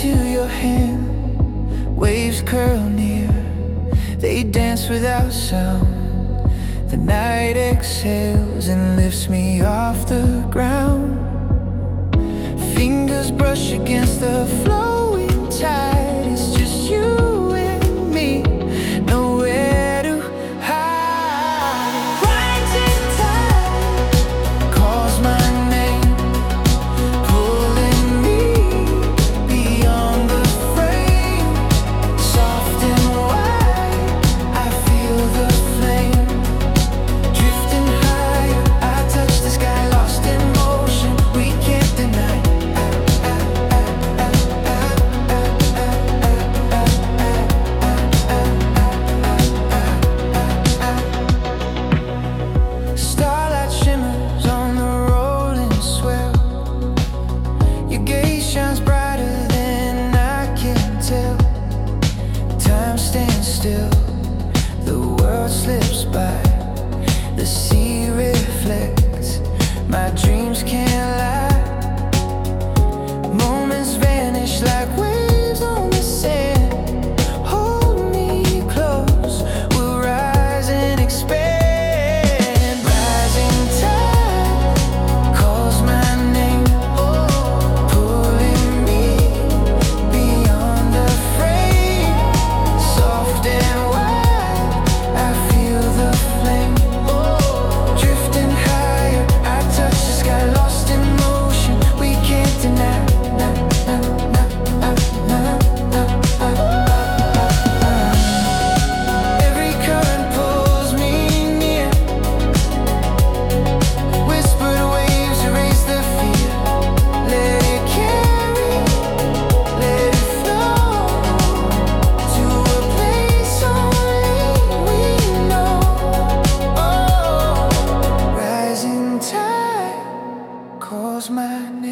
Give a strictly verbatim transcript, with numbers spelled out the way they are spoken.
to your hand. Waves curl near, they dance without sound. The night exhales and lifts me off the ground. Fingers brush against the flowing tide. It's just you and me, nowhere to hide. Rising tide calls my name, pulling me beyond the frame. Soft and wide, I feel the flame. Drifting higher, I touch the sky, lost in motion. We can't deny. Starlight shimmers on the rolling swell. Your gaze shines brighter than I can tell. Time stands still, the world slips by. The sea reflects, my dreams can't lie. Moments vanish like waves on the sand. Hold me close, we'll rise and expand. Rising tide calls my name, pulling me beyond the frame. Soft and wide, I feel the flame. Drifting higher, I touch the sky, lost in motion. We can't deny. Every current pulls me near. Whispered waves erase the fear. Let it carry, let it flow to a place only we know. Oh, rising tide calls my name.